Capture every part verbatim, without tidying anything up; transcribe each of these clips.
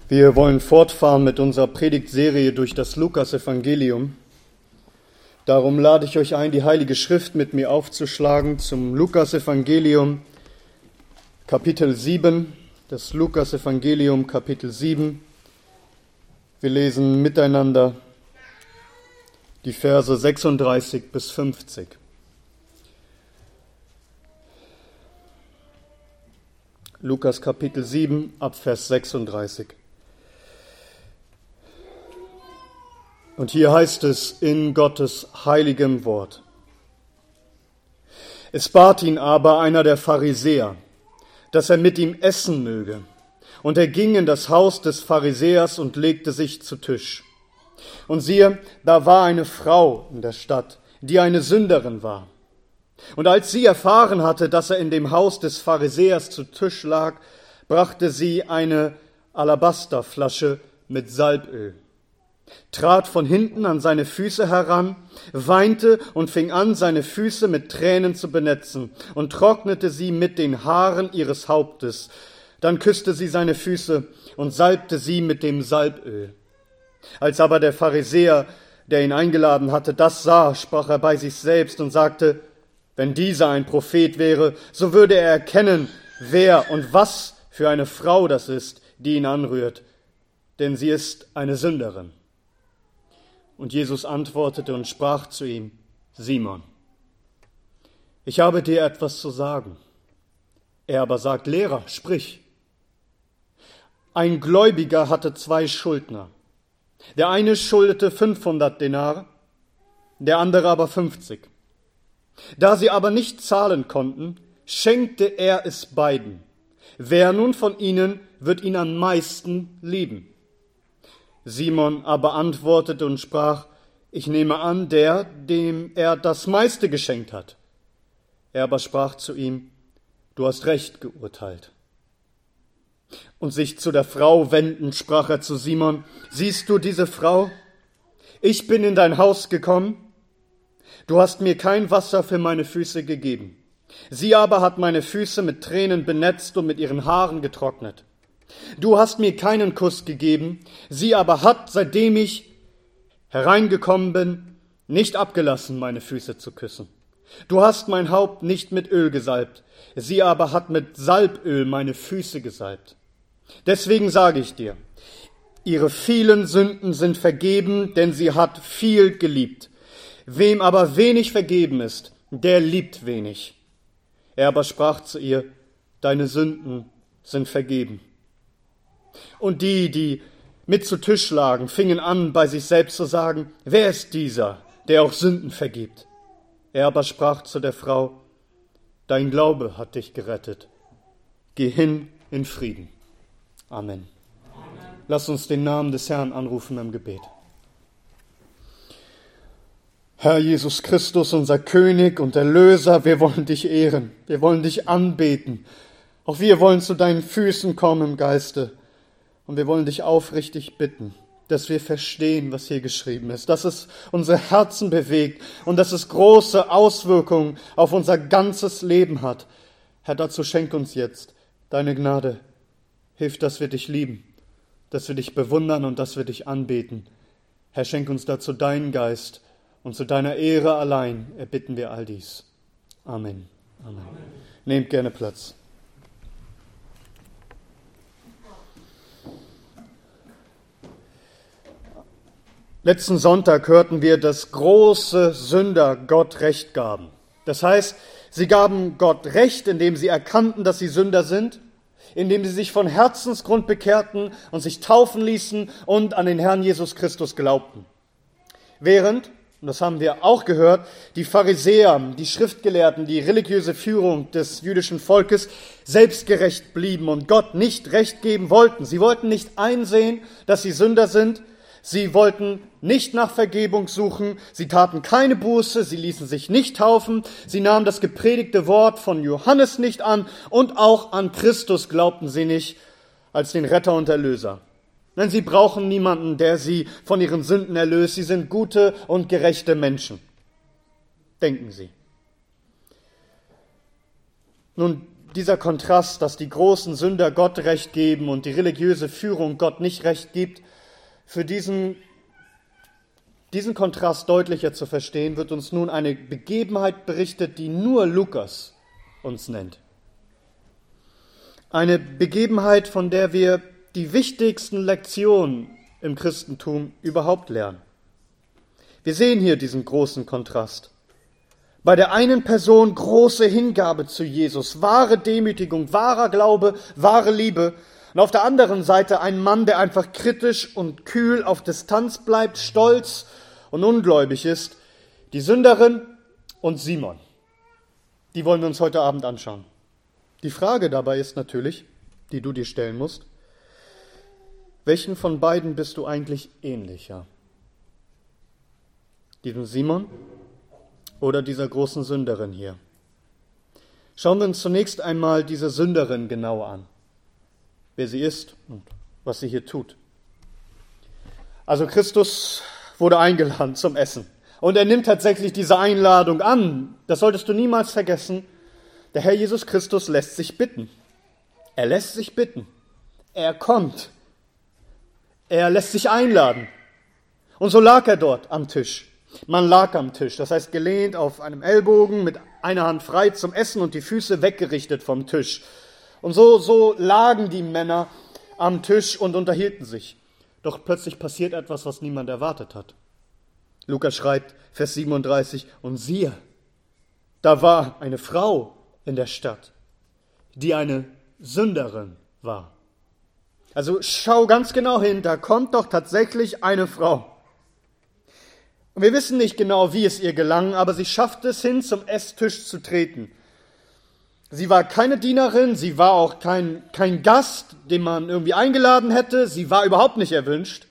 Wir wollen fortfahren mit unserer Predigtserie durch das Lukas-Evangelium. Darum lade ich euch ein, die Heilige Schrift mit mir aufzuschlagen zum Lukas-Evangelium, Kapitel sieben, das Lukas-Evangelium, Kapitel sieben. Wir lesen miteinander die Verse sechsunddreißig bis fünfzig. Lukas Kapitel sieben, ab Vers sechsunddreißig. Und hier heißt es in Gottes heiligem Wort: Es bat ihn aber einer der Pharisäer, dass er mit ihm essen möge. Und er ging in das Haus des Pharisäers und legte sich zu Tisch. Und siehe, da war eine Frau in der Stadt, die eine Sünderin war. Und als sie erfahren hatte, dass er in dem Haus des Pharisäers zu Tisch lag, brachte sie eine Alabasterflasche mit Salböl, trat von hinten an seine Füße heran, weinte und fing an, seine Füße mit Tränen zu benetzen und trocknete sie mit den Haaren ihres Hauptes. Dann küsste sie seine Füße und salbte sie mit dem Salböl. Als aber der Pharisäer, der ihn eingeladen hatte, das sah, sprach er bei sich selbst und sagte: Wenn dieser ein Prophet wäre, so würde er erkennen, wer und was für eine Frau das ist, die ihn anrührt, denn sie ist eine Sünderin. Und Jesus antwortete und sprach zu ihm: Simon, ich habe dir etwas zu sagen. Er aber sagt: Lehrer, sprich. Ein Gläubiger hatte zwei Schuldner. Der eine schuldete fünfhundert Denar, der andere aber fünfzig. Da sie aber nicht zahlen konnten, schenkte er es beiden. Wer nun von ihnen wird ihn am meisten lieben? Simon aber antwortete und sprach: Ich nehme an, der, dem er das meiste geschenkt hat. Er aber sprach zu ihm: Du hast recht geurteilt. Und sich zu der Frau wendend, sprach er zu Simon: Siehst du diese Frau? Ich bin in dein Haus gekommen. Du hast mir kein Wasser für meine Füße gegeben. Sie aber hat meine Füße mit Tränen benetzt und mit ihren Haaren getrocknet. Du hast mir keinen Kuss gegeben. Sie aber hat, seitdem ich hereingekommen bin, nicht abgelassen, meine Füße zu küssen. Du hast mein Haupt nicht mit Öl gesalbt. Sie aber hat mit Salböl meine Füße gesalbt. Deswegen sage ich dir, ihre vielen Sünden sind vergeben, denn sie hat viel geliebt. Wem aber wenig vergeben ist, der liebt wenig. Er aber sprach zu ihr: Deine Sünden sind vergeben. Und die, die mit zu Tisch lagen, fingen an, bei sich selbst zu sagen: Wer ist dieser, der auch Sünden vergibt? Er aber sprach zu der Frau: Dein Glaube hat dich gerettet. Geh hin in Frieden. Amen. Amen. Lass uns den Namen des Herrn anrufen im Gebet. Herr Jesus Christus, unser König und Erlöser, wir wollen dich ehren, wir wollen dich anbeten. Auch wir wollen zu deinen Füßen kommen im Geiste. Und wir wollen dich aufrichtig bitten, dass wir verstehen, was hier geschrieben ist, dass es unsere Herzen bewegt und dass es große Auswirkungen auf unser ganzes Leben hat. Herr, dazu schenk uns jetzt deine Gnade. Hilf, dass wir dich lieben, dass wir dich bewundern und dass wir dich anbeten. Herr, schenk uns dazu deinen Geist. Und zu deiner Ehre allein erbitten wir all dies. Amen. Amen. Amen. Nehmt gerne Platz. Letzten Sonntag hörten wir, dass große Sünder Gott Recht gaben. Das heißt, sie gaben Gott Recht, indem sie erkannten, dass sie Sünder sind, indem sie sich von Herzensgrund bekehrten und sich taufen ließen und an den Herrn Jesus Christus glaubten. Während, und das haben wir auch gehört, die Pharisäer, die Schriftgelehrten, die religiöse Führung des jüdischen Volkes selbstgerecht blieben und Gott nicht Recht geben wollten. Sie wollten nicht einsehen, dass sie Sünder sind. Sie wollten nicht nach Vergebung suchen. Sie taten keine Buße. Sie ließen sich nicht taufen. Sie nahmen das gepredigte Wort von Johannes nicht an und auch an Christus glaubten sie nicht als den Retter und Erlöser. Denn sie brauchen niemanden, der sie von ihren Sünden erlöst. Sie sind gute und gerechte Menschen. Denken Sie. Nun, dieser Kontrast, dass die großen Sünder Gott Recht geben und die religiöse Führung Gott nicht Recht gibt, für diesen, diesen Kontrast deutlicher zu verstehen, wird uns nun eine Begebenheit berichtet, die nur Lukas uns nennt. Eine Begebenheit, von der wir die wichtigsten Lektionen im Christentum überhaupt lernen. Wir sehen hier diesen großen Kontrast. Bei der einen Person große Hingabe zu Jesus, wahre Demütigung, wahrer Glaube, wahre Liebe. Und auf der anderen Seite ein Mann, der einfach kritisch und kühl auf Distanz bleibt, stolz und ungläubig ist. Die Sünderin und Simon. Die wollen wir uns heute Abend anschauen. Die Frage dabei ist natürlich, die du dir stellen musst, welchen von beiden bist du eigentlich ähnlicher? Diesem Simon oder dieser großen Sünderin hier? Schauen wir uns zunächst einmal diese Sünderin genau an, wer sie ist und was sie hier tut. Also Christus wurde eingeladen zum Essen und er nimmt tatsächlich diese Einladung an. Das solltest du niemals vergessen. Der Herr Jesus Christus lässt sich bitten. Er lässt sich bitten. Er kommt. Er lässt sich einladen. Und so lag er dort am Tisch. Man lag am Tisch, das heißt gelehnt auf einem Ellbogen, mit einer Hand frei zum Essen und die Füße weggerichtet vom Tisch. Und so, so lagen die Männer am Tisch und unterhielten sich. Doch plötzlich passiert etwas, was niemand erwartet hat. Lukas schreibt, Vers siebenunddreißig, und siehe, da war eine Frau in der Stadt, die eine Sünderin war. Also schau ganz genau hin, da kommt doch tatsächlich eine Frau. Und wir wissen nicht genau, wie es ihr gelang, aber sie schaffte es hin, zum Esstisch zu treten. Sie war keine Dienerin, sie war auch kein, kein Gast, den man irgendwie eingeladen hätte, sie war überhaupt nicht erwünscht.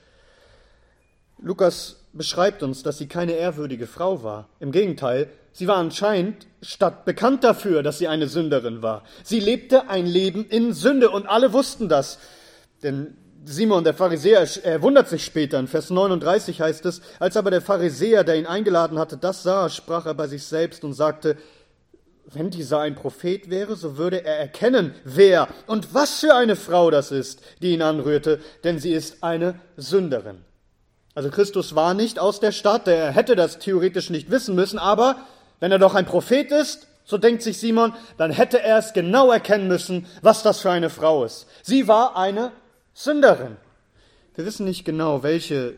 Lukas beschreibt uns, dass sie keine ehrwürdige Frau war. Im Gegenteil, sie war anscheinend stadtbekannt dafür, dass sie eine Sünderin war. Sie lebte ein Leben in Sünde und alle wussten das. Denn Simon, der Pharisäer, er wundert sich später. In Vers neununddreißig heißt es, als aber der Pharisäer, der ihn eingeladen hatte, das sah, sprach er bei sich selbst und sagte, wenn dieser ein Prophet wäre, so würde er erkennen, wer und was für eine Frau das ist, die ihn anrührte, denn sie ist eine Sünderin. Also Christus war nicht aus der Stadt, er hätte das theoretisch nicht wissen müssen, aber wenn er doch ein Prophet ist, so denkt sich Simon, dann hätte er es genau erkennen müssen, was das für eine Frau ist. Sie war eine Sünderin. Wir wissen nicht genau, welche,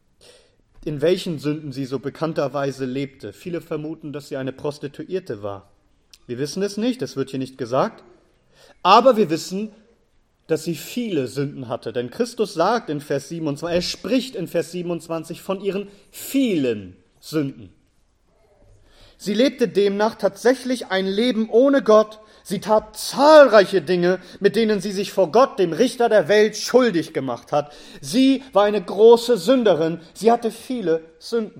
in welchen Sünden sie so bekannterweise lebte. Viele vermuten, dass sie eine Prostituierte war. Wir wissen es nicht, das wird hier nicht gesagt. Aber wir wissen, dass sie viele Sünden hatte. Denn Christus sagt in Vers siebenundzwanzig, er spricht in Vers siebenundzwanzig von ihren vielen Sünden. Sie lebte demnach tatsächlich ein Leben ohne Gott. Sie tat zahlreiche Dinge, mit denen sie sich vor Gott, dem Richter der Welt, schuldig gemacht hat. Sie war eine große Sünderin. Sie hatte viele Sünden.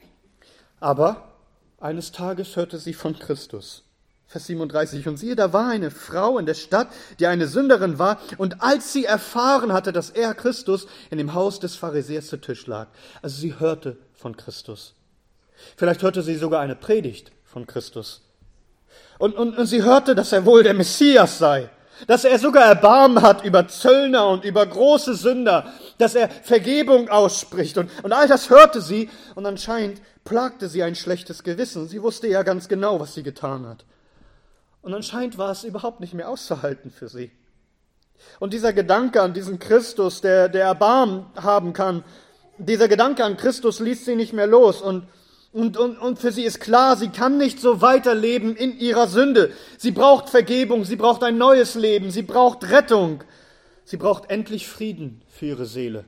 Aber eines Tages hörte sie von Christus. Vers siebenunddreißig. Und siehe, da war eine Frau in der Stadt, die eine Sünderin war. Und als sie erfahren hatte, dass er, Christus, in dem Haus des Pharisäers zu Tisch lag. Also sie hörte von Christus. Vielleicht hörte sie sogar eine Predigt von Christus. Und, und, und sie hörte, dass er wohl der Messias sei, dass er sogar Erbarmen hat über Zöllner und über große Sünder, dass er Vergebung ausspricht. Und, und all das hörte sie und anscheinend plagte sie ein schlechtes Gewissen. Sie wusste ja ganz genau, was sie getan hat. Und anscheinend war es überhaupt nicht mehr auszuhalten für sie. Und dieser Gedanke an diesen Christus, der, der Erbarmen haben kann, dieser Gedanke an Christus ließ sie nicht mehr los. Und Und, und, und für sie ist klar, sie kann nicht so weiterleben in ihrer Sünde. Sie braucht Vergebung, sie braucht ein neues Leben, sie braucht Rettung. Sie braucht endlich Frieden für ihre Seele.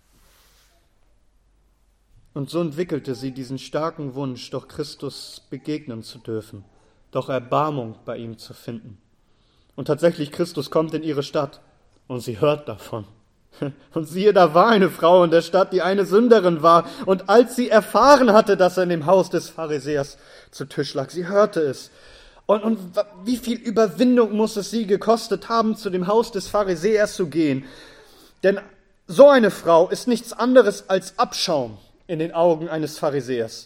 Und so entwickelte sie diesen starken Wunsch, doch Christus begegnen zu dürfen, doch Erbarmung bei ihm zu finden. Und tatsächlich, Christus kommt in ihre Stadt und sie hört davon. Und siehe, da war eine Frau in der Stadt, die eine Sünderin war. Und als sie erfahren hatte, dass er in dem Haus des Pharisäers zu Tisch lag, sie hörte es. Und, und wie viel Überwindung muss es sie gekostet haben, zu dem Haus des Pharisäers zu gehen? Denn so eine Frau ist nichts anderes als Abschaum in den Augen eines Pharisäers.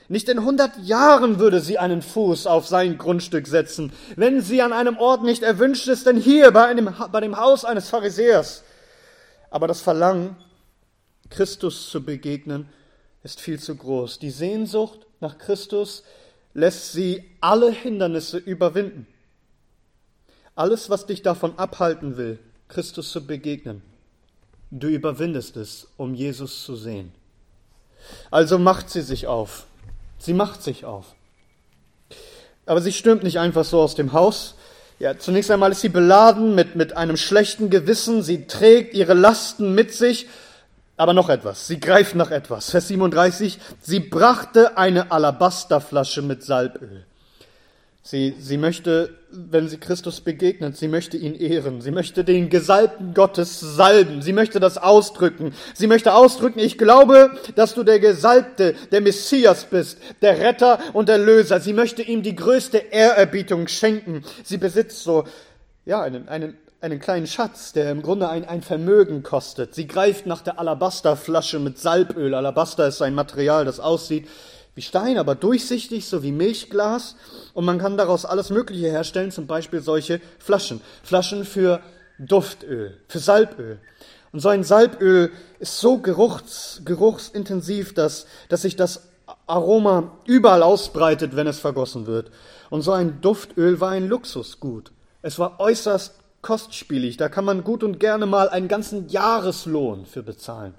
Nicht in hundert Jahren würde sie einen Fuß auf sein Grundstück setzen, wenn sie an einem Ort nicht erwünscht ist, denn hier bei, einem, bei dem Haus eines Pharisäers. Aber das Verlangen, Christus zu begegnen, ist viel zu groß. Die Sehnsucht nach Christus lässt sie alle Hindernisse überwinden. Alles, was dich davon abhalten will, Christus zu begegnen, du überwindest es, um Jesus zu sehen. Also macht sie sich auf. Sie macht sich auf. Aber sie stürmt nicht einfach so aus dem Haus. Ja, zunächst einmal ist sie beladen mit, mit einem schlechten Gewissen. Sie trägt ihre Lasten mit sich. Aber noch etwas. Sie greift nach etwas. Vers siebenunddreißig. Sie brachte eine Alabasterflasche mit Salböl. Sie, sie möchte, wenn sie Christus begegnet, sie möchte ihn ehren. Sie möchte den Gesalbten Gottes salben. Sie möchte das ausdrücken. Sie möchte ausdrücken, ich glaube, dass du der Gesalbte, der Messias bist, der Retter und Erlöser. Sie möchte ihm die größte Ehrerbietung schenken. Sie besitzt so, ja, einen, einen, einen kleinen Schatz, der im Grunde ein, ein Vermögen kostet. Sie greift nach der Alabasterflasche mit Salböl. Alabaster ist ein Material, das aussieht wie Stein, aber durchsichtig, so wie Milchglas. Und man kann daraus alles Mögliche herstellen, zum Beispiel solche Flaschen. Flaschen für Duftöl, für Salböl. Und so ein Salböl ist so geruchs, geruchsintensiv, dass, dass sich das Aroma überall ausbreitet, wenn es vergossen wird. Und so ein Duftöl war ein Luxusgut. Es war äußerst kostspielig. Da kann man gut und gerne mal einen ganzen Jahreslohn für bezahlen.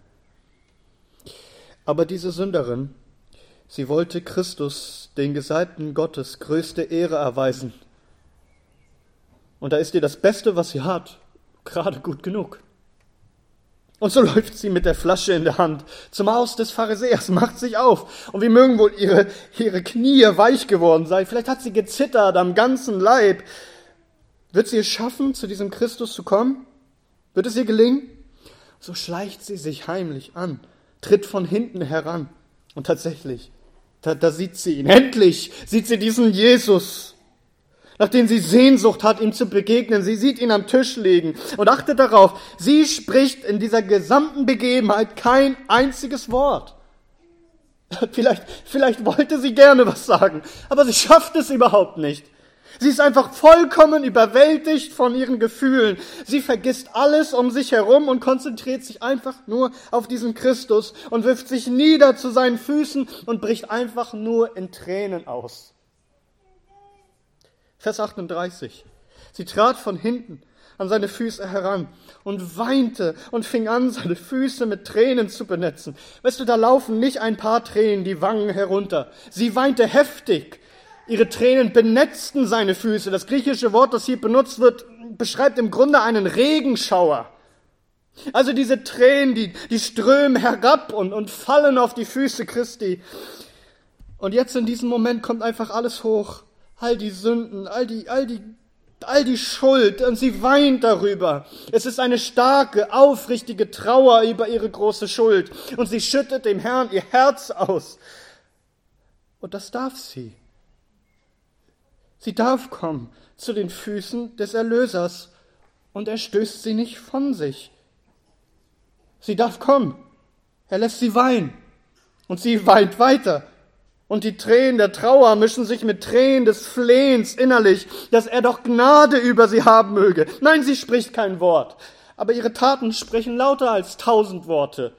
Aber diese Sünderin, sie wollte Christus, den Gesalbten Gottes, größte Ehre erweisen. Und da ist ihr das Beste, was sie hat, gerade gut genug. Und so läuft sie mit der Flasche in der Hand zum Haus des Pharisäers, macht sich auf. Und wie mögen wohl ihre, ihre Knie weich geworden sein? Vielleicht hat sie gezittert am ganzen Leib. Wird sie es schaffen, zu diesem Christus zu kommen? Wird es ihr gelingen? So schleicht sie sich heimlich an, tritt von hinten heran. Und tatsächlich, Da, da sieht sie ihn. Endlich sieht sie diesen Jesus, nach dem sie Sehnsucht hat, ihm zu begegnen. Sie sieht ihn am Tisch liegen und achtet darauf, sie spricht in dieser gesamten Begebenheit kein einziges Wort. Vielleicht, vielleicht wollte sie gerne was sagen, aber sie schafft es überhaupt nicht. Sie ist einfach vollkommen überwältigt von ihren Gefühlen. Sie vergisst alles um sich herum und konzentriert sich einfach nur auf diesen Christus und wirft sich nieder zu seinen Füßen und bricht einfach nur in Tränen aus. Vers achtunddreißig. Sie trat von hinten an seine Füße heran und weinte und fing an, seine Füße mit Tränen zu benetzen. Weißt du, da laufen nicht ein paar Tränen die Wangen herunter. Sie weinte heftig. Ihre Tränen benetzten seine Füße. Das griechische Wort, das hier benutzt wird, beschreibt im Grunde einen Regenschauer. Also diese Tränen, die, die strömen herab und, und fallen auf die Füße Christi. Und jetzt in diesem Moment kommt einfach alles hoch. All die Sünden, all die, all die, all die Schuld. Und sie weint darüber. Es ist eine starke, aufrichtige Trauer über ihre große Schuld. Und sie schüttet dem Herrn ihr Herz aus. Und das darf sie. Sie darf kommen zu den Füßen des Erlösers und er stößt sie nicht von sich. Sie darf kommen. Er lässt sie weinen und sie weint weiter. Und die Tränen der Trauer mischen sich mit Tränen des Flehens innerlich, dass er doch Gnade über sie haben möge. Nein, sie spricht kein Wort, aber ihre Taten sprechen lauter als tausend Worte.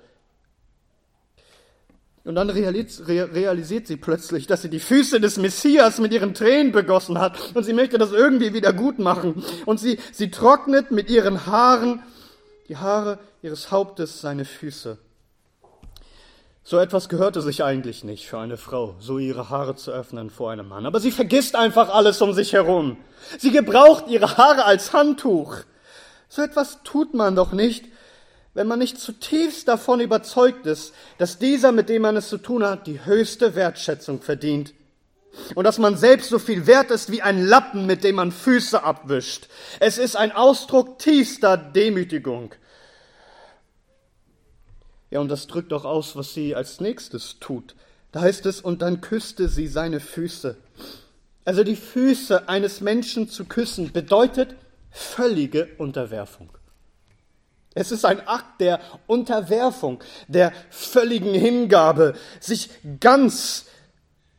Und dann realisiert sie plötzlich, dass sie die Füße des Messias mit ihren Tränen begossen hat und sie möchte das irgendwie wieder gut machen. Und sie, sie trocknet mit ihren Haaren, die Haare ihres Hauptes, seine Füße. So etwas gehörte sich eigentlich nicht für eine Frau, so ihre Haare zu öffnen vor einem Mann. Aber sie vergisst einfach alles um sich herum. Sie gebraucht ihre Haare als Handtuch. So etwas tut man doch nicht, wenn man nicht zutiefst davon überzeugt ist, dass dieser, mit dem man es zu tun hat, die höchste Wertschätzung verdient. Und dass man selbst so viel wert ist wie ein Lappen, mit dem man Füße abwischt. Es ist ein Ausdruck tiefster Demütigung. Ja, und das drückt auch aus, was sie als nächstes tut. Da heißt es, und dann küsste sie seine Füße. Also die Füße eines Menschen zu küssen bedeutet völlige Unterwerfung. Es ist ein Akt der Unterwerfung, der völligen Hingabe, sich ganz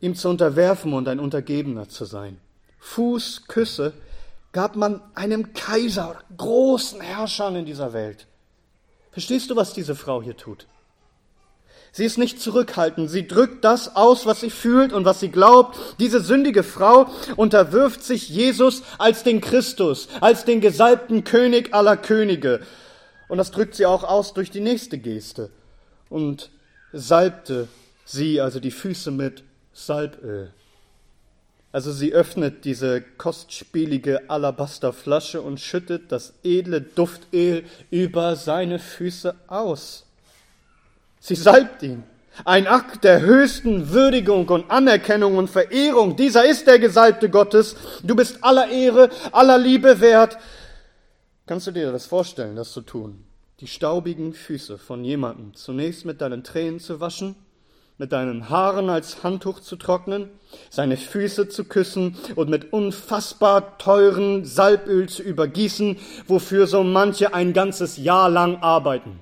ihm zu unterwerfen und ein Untergebener zu sein. Fußküsse gab man einem Kaiser oder großen Herrschern in dieser Welt. Verstehst du, was diese Frau hier tut? Sie ist nicht zurückhaltend, sie drückt das aus, was sie fühlt und was sie glaubt. Diese sündige Frau unterwirft sich Jesus als den Christus, als den gesalbten König aller Könige. Und das drückt sie auch aus durch die nächste Geste. Und salbte sie, also die Füße, mit Salböl. Also sie öffnet diese kostspielige Alabasterflasche und schüttet das edle Duftöl über seine Füße aus. Sie salbt ihn. Ein Akt der höchsten Würdigung und Anerkennung und Verehrung. Dieser ist der Gesalbte Gottes. Du bist aller Ehre, aller Liebe wert. Kannst du dir das vorstellen, das zu tun? Die staubigen Füße von jemandem zunächst mit deinen Tränen zu waschen, mit deinen Haaren als Handtuch zu trocknen, seine Füße zu küssen und mit unfassbar teuren Salböl zu übergießen, wofür so manche ein ganzes Jahr lang arbeiten.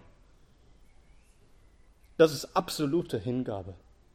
Das ist absolute Hingabe.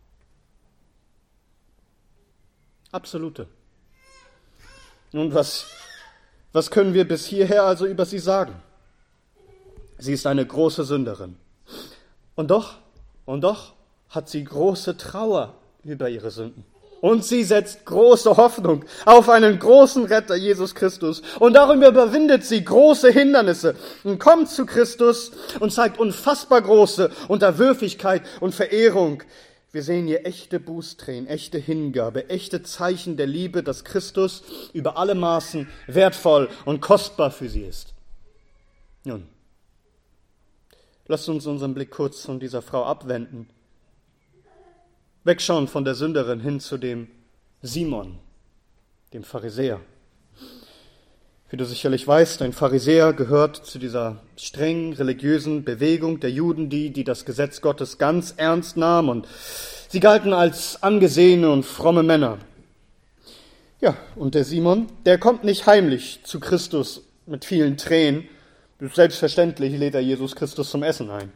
Absolute. Und was, was können wir bis hierher also über sie sagen? Sie ist eine große Sünderin. Und doch, und doch hat sie große Trauer über ihre Sünden. Und sie setzt große Hoffnung auf einen großen Retter, Jesus Christus. Und darüber überwindet sie große Hindernisse und kommt zu Christus und zeigt unfassbar große Unterwürfigkeit und Verehrung. Wir sehen hier echte Bußtränen, echte Hingabe, echte Zeichen der Liebe, dass Christus über alle Maßen wertvoll und kostbar für sie ist. Nun, lasst uns unseren Blick kurz von dieser Frau abwenden. Wegschauen von der Sünderin hin zu dem Simon, dem Pharisäer. Wie du sicherlich weißt, ein Pharisäer gehört zu dieser strengen religiösen Bewegung der Juden, die, die das Gesetz Gottes ganz ernst nahmen, und sie galten als angesehene und fromme Männer. Ja, und der Simon, der kommt nicht heimlich zu Christus mit vielen Tränen. Selbstverständlich lädt er Jesus Christus zum Essen ein.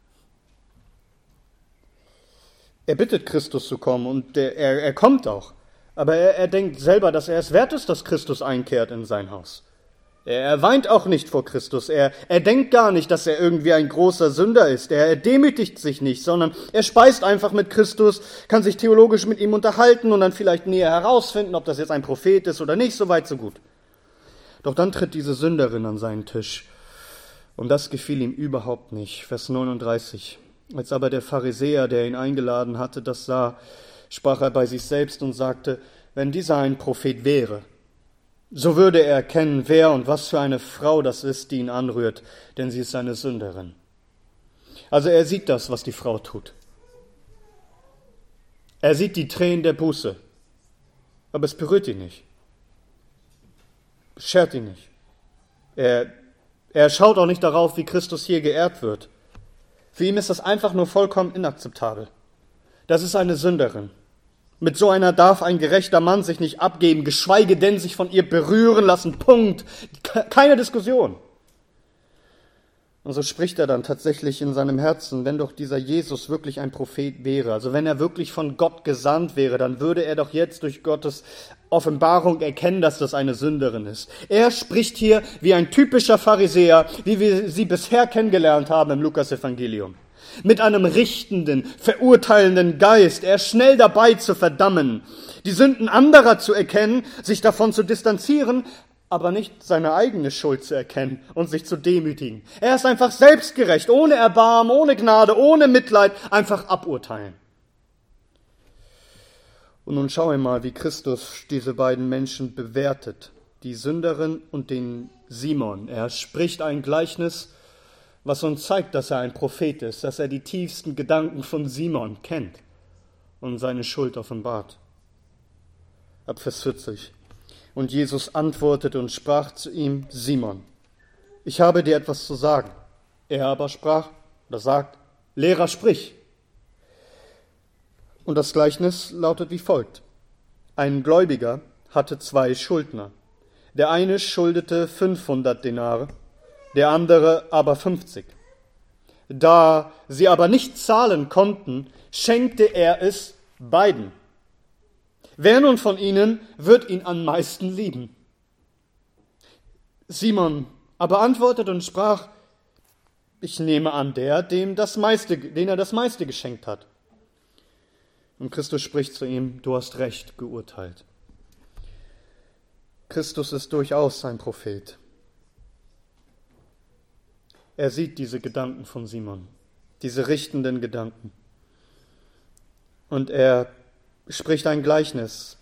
Er bittet Christus zu kommen und er, er, er kommt auch. Aber er, er denkt selber, dass er es wert ist, dass Christus einkehrt in sein Haus. Er, er weint auch nicht vor Christus. Er, er denkt gar nicht, dass er irgendwie ein großer Sünder ist. Er, er demütigt sich nicht, sondern er speist einfach mit Christus, kann sich theologisch mit ihm unterhalten und dann vielleicht näher herausfinden, ob das jetzt ein Prophet ist oder nicht. So weit, so gut. Doch dann tritt diese Sünderin an seinen Tisch. Und das gefiel ihm überhaupt nicht. Vers neununddreißig. Als aber der Pharisäer, der ihn eingeladen hatte, das sah, sprach er bei sich selbst und sagte, wenn dieser ein Prophet wäre, so würde er erkennen, wer und was für eine Frau das ist, die ihn anrührt, denn sie ist eine Sünderin. Also er sieht das, was die Frau tut. Er sieht die Tränen der Buße, aber es berührt ihn nicht. Es schert ihn nicht. Er, er schaut auch nicht darauf, wie Christus hier geehrt wird. Für ihn ist das einfach nur vollkommen inakzeptabel. Das ist eine Sünderin. Mit so einer darf ein gerechter Mann sich nicht abgeben, geschweige denn sich von ihr berühren lassen. Punkt. Keine Diskussion. Und so spricht er dann tatsächlich in seinem Herzen, wenn doch dieser Jesus wirklich ein Prophet wäre, also wenn er wirklich von Gott gesandt wäre, dann würde er doch jetzt durch Gottes Offenbarung erkennen, dass das eine Sünderin ist. Er spricht hier wie ein typischer Pharisäer, wie wir sie bisher kennengelernt haben im Lukas-Evangelium. Mit einem richtenden, verurteilenden Geist. Er ist schnell dabei zu verdammen, die Sünden anderer zu erkennen, sich davon zu distanzieren, aber nicht seine eigene Schuld zu erkennen und sich zu demütigen. Er ist einfach selbstgerecht, ohne Erbarmen, ohne Gnade, ohne Mitleid, einfach aburteilen. Und nun schauen wir mal, wie Christus diese beiden Menschen bewertet, die Sünderin und den Simon. Er spricht ein Gleichnis, was uns zeigt, dass er ein Prophet ist, dass er die tiefsten Gedanken von Simon kennt und seine Schuld offenbart. Ab Vers vierzig. Und Jesus antwortete und sprach zu ihm, Simon, ich habe dir etwas zu sagen. Er aber sprach oder sagt, Lehrer, sprich. Und das Gleichnis lautet wie folgt. Ein Gläubiger hatte zwei Schuldner. Der eine schuldete fünfhundert Denare, der andere aber fünfzig. Da sie aber nicht zahlen konnten, schenkte er es beiden. Wer nun von ihnen wird ihn am meisten lieben? Simon aber antwortete und sprach, ich nehme an, der, dem das meiste, den er das meiste geschenkt hat. Und Christus spricht zu ihm, du hast recht geurteilt. Christus ist durchaus ein Prophet. Er sieht diese Gedanken von Simon, diese richtenden Gedanken. Und er spricht ein Gleichnis,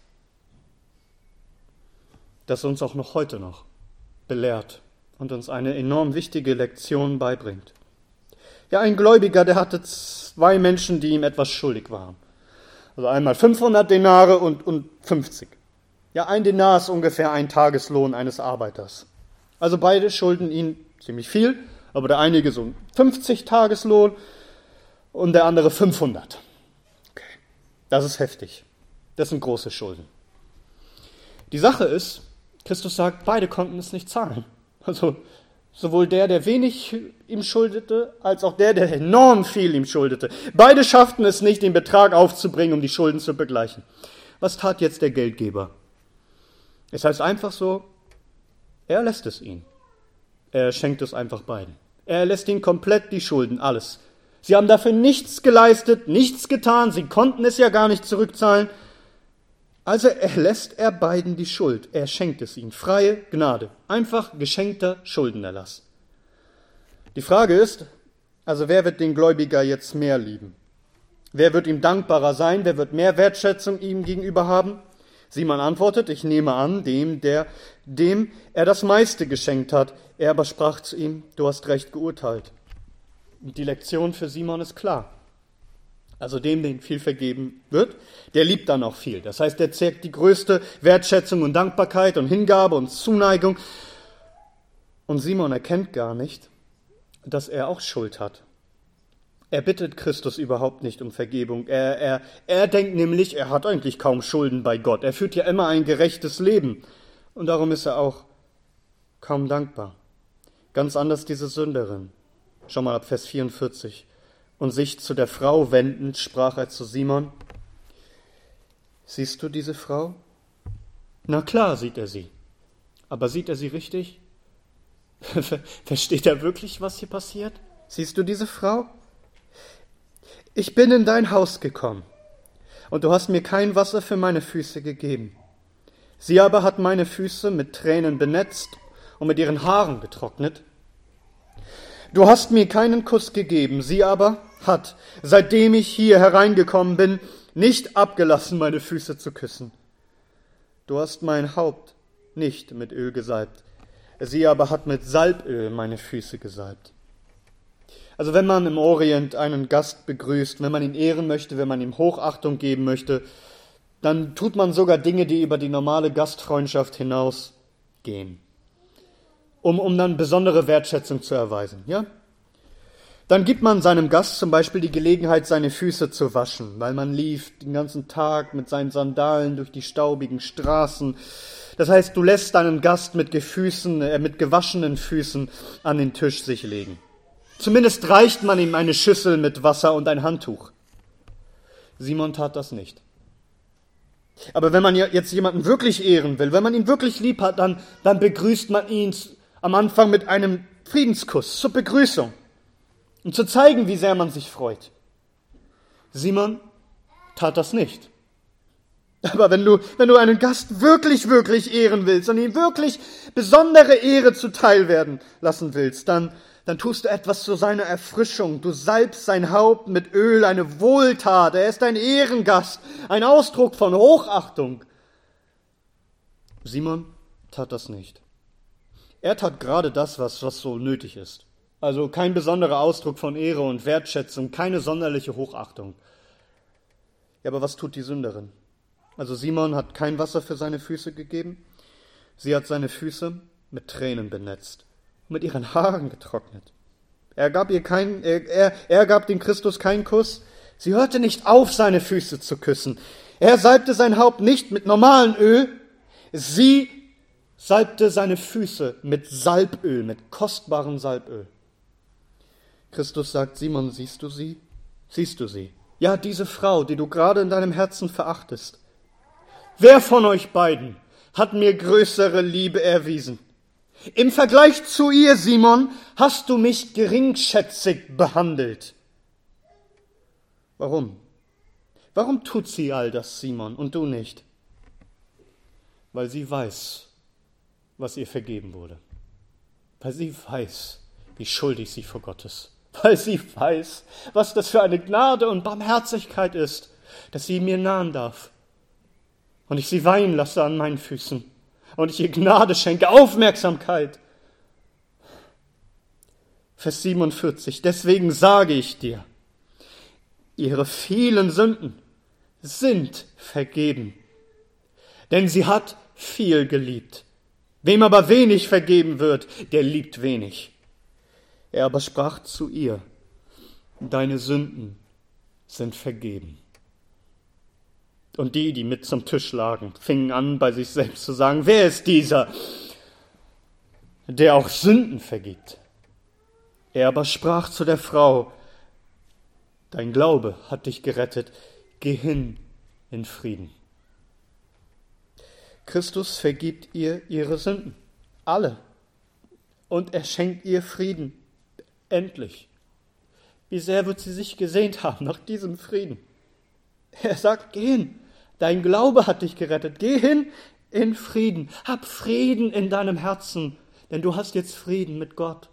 das uns auch noch heute noch belehrt und uns eine enorm wichtige Lektion beibringt. Ja, ein Gläubiger, der hatte zwei Menschen, die ihm etwas schuldig waren. Also einmal fünfhundert Denare und, und fünfzig. Ja, ein Denar ist ungefähr ein Tageslohn eines Arbeiters. Also beide schulden ihn ziemlich viel, aber der einige so fünfzig Tageslohn und der andere fünfhundert. Okay, das ist heftig. Das sind große Schulden. Die Sache ist, Christus sagt, beide konnten es nicht zahlen. Also sowohl der, der wenig ihm schuldete, als auch der, der enorm viel ihm schuldete. Beide schafften es nicht, den Betrag aufzubringen, um die Schulden zu begleichen. Was tat jetzt der Geldgeber? Es heißt einfach so, er lässt es ihnen. Er schenkt es einfach beiden. Er lässt ihnen komplett die Schulden, alles. Sie haben dafür nichts geleistet, nichts getan, sie konnten es ja gar nicht zurückzahlen. Also er lässt er beiden die Schuld. Er schenkt es ihnen. Freie Gnade. Einfach geschenkter Schuldenerlass. Die Frage ist, also wer wird den Gläubiger jetzt mehr lieben? Wer wird ihm dankbarer sein? Wer wird mehr Wertschätzung ihm gegenüber haben? Simon antwortet, ich nehme an, dem, der, dem er das meiste geschenkt hat. Er aber sprach zu ihm, du hast recht geurteilt. Und die Lektion für Simon ist klar. Also dem, dem viel vergeben wird, der liebt dann auch viel. Das heißt, der zeigt die größte Wertschätzung und Dankbarkeit und Hingabe und Zuneigung. Und Simon erkennt gar nicht, dass er auch Schuld hat. Er bittet Christus überhaupt nicht um Vergebung. Er, er, er denkt nämlich, er hat eigentlich kaum Schulden bei Gott. Er führt ja immer ein gerechtes Leben. Und darum ist er auch kaum dankbar. Ganz anders diese Sünderin. Schau mal ab Vers vierundvierzig. Und sich zu der Frau wendend, sprach er zu Simon, siehst du diese Frau? Na klar sieht er sie. Aber sieht er sie richtig? Versteht er wirklich, was hier passiert? Siehst du diese Frau? Ich bin in dein Haus gekommen, und du hast mir kein Wasser für meine Füße gegeben. Sie aber hat meine Füße mit Tränen benetzt und mit ihren Haaren getrocknet. Du hast mir keinen Kuss gegeben, sie aber hat, seitdem ich hier hereingekommen bin, nicht abgelassen, meine Füße zu küssen. Du hast mein Haupt nicht mit Öl gesalbt, sie aber hat mit Salböl meine Füße gesalbt. Also wenn man im Orient einen Gast begrüßt, wenn man ihn ehren möchte, wenn man ihm Hochachtung geben möchte, dann tut man sogar Dinge, die über die normale Gastfreundschaft hinausgehen, um, um dann besondere Wertschätzung zu erweisen. Ja? Dann gibt man seinem Gast zum Beispiel die Gelegenheit, seine Füße zu waschen, weil man lief den ganzen Tag mit seinen Sandalen durch die staubigen Straßen. Das heißt, du lässt deinen Gast mit, Gefüßen, äh, mit gewaschenen Füßen an den Tisch sich legen. Zumindest reicht man ihm eine Schüssel mit Wasser und ein Handtuch. Simon tat das nicht. Aber wenn man jetzt jemanden wirklich ehren will, wenn man ihn wirklich lieb hat, dann, dann begrüßt man ihn am Anfang mit einem Friedenskuss zur Begrüßung, um zu zeigen, wie sehr man sich freut. Simon tat das nicht. Aber wenn du, wenn du einen Gast wirklich, wirklich ehren willst und ihm wirklich besondere Ehre zuteil werden lassen willst, dann, dann tust du etwas zu seiner Erfrischung. Du salbst sein Haupt mit Öl, eine Wohltat. Er ist ein Ehrengast, ein Ausdruck von Hochachtung. Simon tat das nicht. Er tat gerade das, was, was so nötig ist. Also kein besonderer Ausdruck von Ehre und Wertschätzung, keine sonderliche Hochachtung. Ja, aber was tut die Sünderin? Also Simon hat kein Wasser für seine Füße gegeben. Sie hat seine Füße mit Tränen benetzt, mit ihren Haaren getrocknet. Er gab ihr kein, er, er, er gab dem Christus keinen Kuss. Sie hörte nicht auf, seine Füße zu küssen. Er salbte sein Haupt nicht mit normalem Öl. Sie salbte seine Füße mit Salböl, mit kostbarem Salböl. Christus sagt, Simon, siehst du sie? Siehst du sie? Ja, diese Frau, die du gerade in deinem Herzen verachtest. Wer von euch beiden hat mir größere Liebe erwiesen? Im Vergleich zu ihr, Simon, hast du mich geringschätzig behandelt. Warum? Warum tut sie all das, Simon, und du nicht? Weil sie weiß, was ihr vergeben wurde. Weil sie weiß, wie schuldig sie vor Gott ist. Weil sie weiß, was das für eine Gnade und Barmherzigkeit ist, dass sie mir nahen darf. Und ich sie weinen lasse an meinen Füßen. Und ich ihr Gnade schenke, Aufmerksamkeit. Vers siebenundvierzig. Deswegen sage ich dir, ihre vielen Sünden sind vergeben. Denn sie hat viel geliebt. Wem aber wenig vergeben wird, der liebt wenig. Er aber sprach zu ihr, deine Sünden sind vergeben. Und die, die mit zum Tisch lagen, fingen an, bei sich selbst zu sagen, wer ist dieser, der auch Sünden vergibt? Er aber sprach zu der Frau, dein Glaube hat dich gerettet, geh hin in Frieden. Christus vergibt ihr ihre Sünden, alle, und er schenkt ihr Frieden, endlich. Wie sehr wird sie sich gesehnt haben nach diesem Frieden. Er sagt, geh hin, dein Glaube hat dich gerettet, geh hin in Frieden, hab Frieden in deinem Herzen, denn du hast jetzt Frieden mit Gott.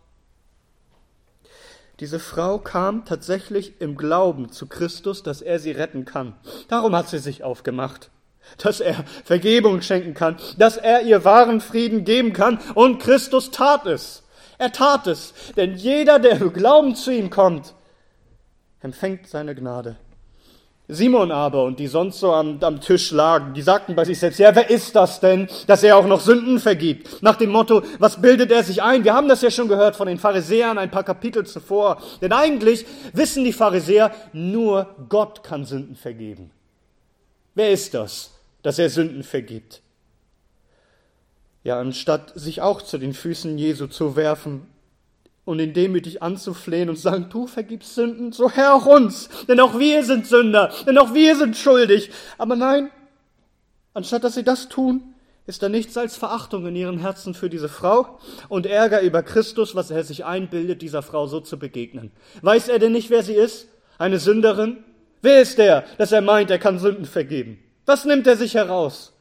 Diese Frau kam tatsächlich im Glauben zu Christus, dass er sie retten kann. Darum hat sie sich aufgemacht, dass er Vergebung schenken kann, dass er ihr wahren Frieden geben kann, und Christus tat es. Er tat es, denn jeder, der im Glauben zu ihm kommt, empfängt seine Gnade. Simon aber und die sonst so am, am Tisch lagen, die sagten bei sich selbst, ja, wer ist das denn, dass er auch noch Sünden vergibt? Nach dem Motto, was bildet er sich ein? Wir haben das ja schon gehört von den Pharisäern ein paar Kapitel zuvor. Denn eigentlich wissen die Pharisäer, nur Gott kann Sünden vergeben. Wer ist das, dass er Sünden vergibt? Ja, anstatt sich auch zu den Füßen Jesu zu werfen und ihn demütig anzuflehen und zu sagen, du vergibst Sünden, so Herr auch uns, denn auch wir sind Sünder, denn auch wir sind schuldig. Aber nein, anstatt dass sie das tun, ist da nichts als Verachtung in ihren Herzen für diese Frau und Ärger über Christus, was er sich einbildet, dieser Frau so zu begegnen. Weiß er denn nicht, wer sie ist? Eine Sünderin? Wer ist der, dass er meint, er kann Sünden vergeben? Was nimmt er sich heraus?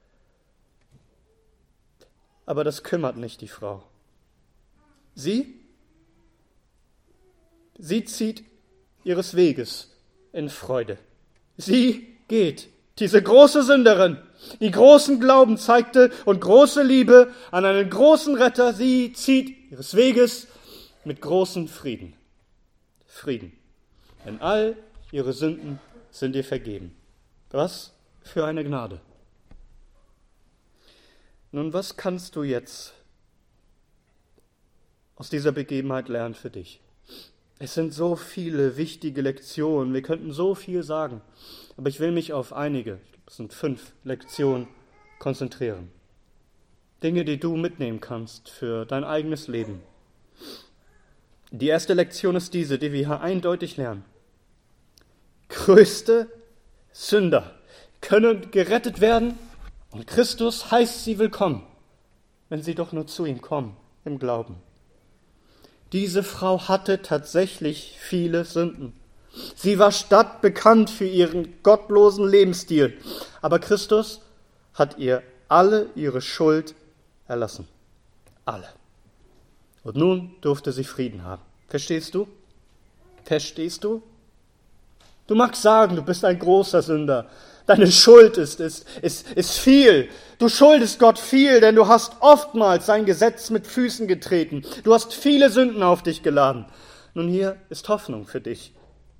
Aber das kümmert nicht die Frau. Sie? Sie zieht ihres Weges in Freude. Sie geht, diese große Sünderin, die großen Glauben zeigte und große Liebe an einen großen Retter, sie zieht ihres Weges mit großem Frieden. Frieden. Denn all ihre Sünden sind ihr vergeben. Was für eine Gnade. Nun, was kannst du jetzt aus dieser Begebenheit lernen für dich? Es sind so viele wichtige Lektionen, wir könnten so viel sagen, aber ich will mich auf einige, es sind fünf Lektionen, konzentrieren. Dinge, die du mitnehmen kannst für dein eigenes Leben. Die erste Lektion ist diese, die wir hier eindeutig lernen. Größte Sünder können gerettet werden und Christus heißt sie willkommen, wenn sie doch nur zu ihm kommen, im Glauben. Diese Frau hatte tatsächlich viele Sünden. Sie war stadtbekannt für ihren gottlosen Lebensstil. Aber Christus hat ihr alle ihre Schuld erlassen. Alle. Und nun durfte sie Frieden haben. Verstehst du? Verstehst du? Du magst sagen, du bist ein großer Sünder. Deine Schuld ist, ist, ist, ist viel. Du schuldest Gott viel, denn du hast oftmals sein Gesetz mit Füßen getreten. Du hast viele Sünden auf dich geladen. Nun, hier ist Hoffnung für dich.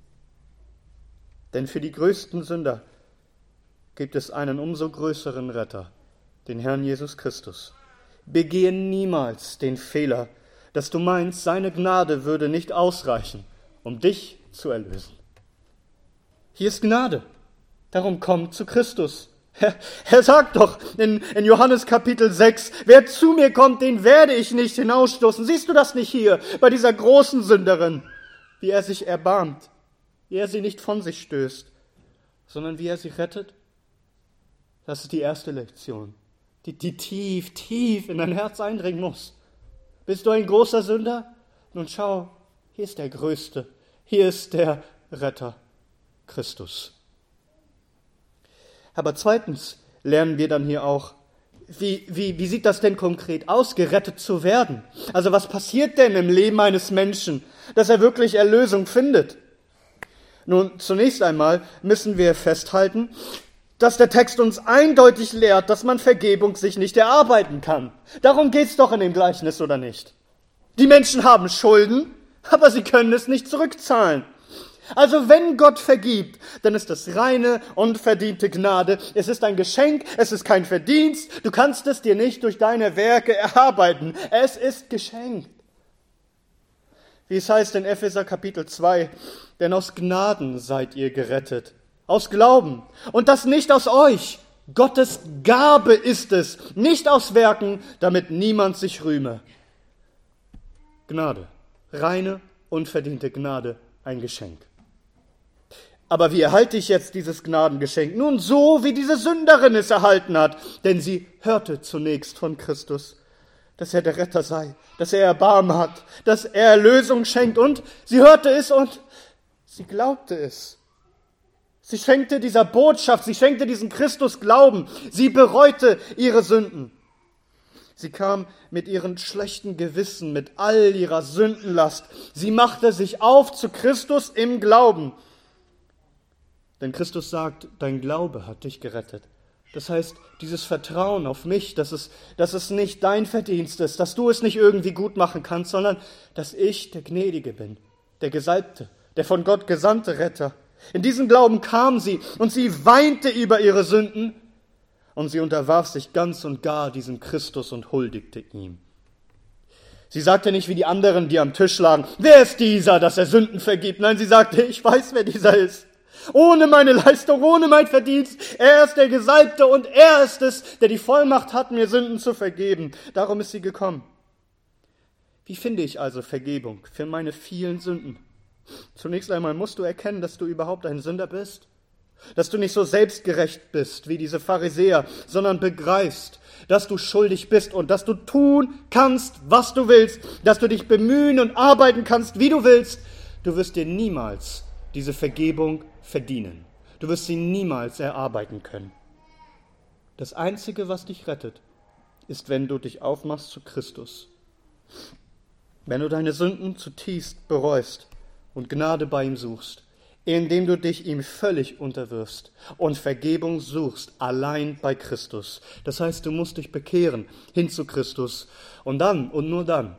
Denn für die größten Sünder gibt es einen umso größeren Retter, den Herrn Jesus Christus. Begehe niemals den Fehler, dass du meinst, seine Gnade würde nicht ausreichen, um dich zu erlösen. Hier ist Gnade. Darum komm zu Christus. Er, er sagt doch in, in Johannes Kapitel sechs, wer zu mir kommt, den werde ich nicht hinausstoßen. Siehst du das nicht hier bei dieser großen Sünderin, wie er sich erbarmt, wie er sie nicht von sich stößt, sondern wie er sie rettet? Das ist die erste Lektion, die, die tief, tief in dein Herz eindringen muss. Bist du ein großer Sünder? Nun schau, hier ist der Größte, hier ist der Retter, Christus. Aber zweitens lernen wir dann hier auch, wie, wie, wie sieht das denn konkret aus, gerettet zu werden? Also was passiert denn im Leben eines Menschen, dass er wirklich Erlösung findet? Nun, zunächst einmal müssen wir festhalten, dass der Text uns eindeutig lehrt, dass man Vergebung sich nicht erarbeiten kann. Darum geht's doch in dem Gleichnis, oder nicht? Die Menschen haben Schulden, aber sie können es nicht zurückzahlen. Also wenn Gott vergibt, dann ist das reine, unverdiente Gnade. Es ist ein Geschenk, es ist kein Verdienst. Du kannst es dir nicht durch deine Werke erarbeiten. Es ist geschenkt. Wie es heißt in Epheser Kapitel zwei, denn aus Gnaden seid ihr gerettet. Aus Glauben. Und das nicht aus euch. Gottes Gabe ist es, nicht aus Werken, damit niemand sich rühme. Gnade. Reine, unverdiente Gnade. Ein Geschenk. Aber wie erhalte ich jetzt dieses Gnadengeschenk? Nun so, wie diese Sünderin es erhalten hat. Denn sie hörte zunächst von Christus, dass er der Retter sei, dass er Erbarmen hat, dass er Erlösung schenkt. Und sie hörte es und sie glaubte es. Sie schenkte dieser Botschaft, sie schenkte diesem Christus Glauben. Sie bereute ihre Sünden. Sie kam mit ihrem schlechten Gewissen, mit all ihrer Sündenlast. Sie machte sich auf zu Christus im Glauben. Denn Christus sagt, dein Glaube hat dich gerettet. Das heißt, dieses Vertrauen auf mich, dass es, dass es nicht dein Verdienst ist, dass du es nicht irgendwie gut machen kannst, sondern dass ich der Gnädige bin, der Gesalbte, der von Gott gesandte Retter. In diesen Glauben kam sie und sie weinte über ihre Sünden und sie unterwarf sich ganz und gar diesem Christus und huldigte ihm. Sie sagte nicht wie die anderen, die am Tisch lagen, wer ist dieser, dass er Sünden vergibt? Nein, sie sagte, ich weiß, wer dieser ist. Ohne meine Leistung, ohne mein Verdienst. Er ist der Gesalbte und er ist es, der die Vollmacht hat, mir Sünden zu vergeben. Darum ist sie gekommen. Wie finde ich also Vergebung für meine vielen Sünden? Zunächst einmal musst du erkennen, dass du überhaupt ein Sünder bist. Dass du nicht so selbstgerecht bist wie diese Pharisäer, sondern begreifst, dass du schuldig bist und dass du tun kannst, was du willst, dass du dich bemühen und arbeiten kannst, wie du willst. Du wirst dir niemals diese Vergebung verdienen. Du wirst sie niemals erarbeiten können. Das Einzige, was dich rettet, ist, wenn du dich aufmachst zu Christus. Wenn du deine Sünden zutiefst bereust und Gnade bei ihm suchst, indem du dich ihm völlig unterwirfst und Vergebung suchst, allein bei Christus. Das heißt, du musst dich bekehren hin zu Christus und dann und nur dann